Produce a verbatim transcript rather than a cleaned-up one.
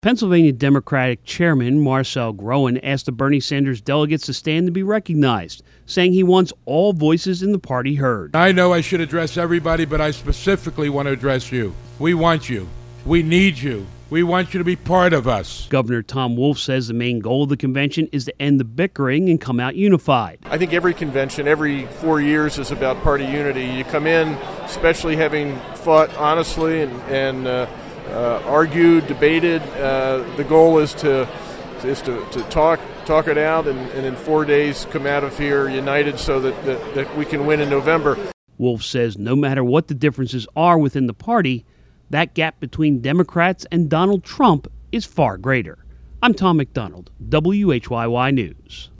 Pennsylvania Democratic Chairman Marcel Groen asked the Bernie Sanders delegates to stand to be recognized, saying he wants all voices in the party heard. I know I should address everybody, but I specifically want to address you. We want you. We need you. We want you to be part of us. Governor Tom Wolf says the main goal of the convention is to end the bickering and come out unified. I think every convention, every four years is about party unity. You come in, especially having fought honestly and, and uh, uh, argued, debated. Uh, the goal is to is to, to talk talk it out and, and in four days come out of here united so that, that, that we can win in November. Wolf says no matter what the differences are within the party, that gap between Democrats and Donald Trump is far greater. I'm Tom McDonald, W H Y Y News.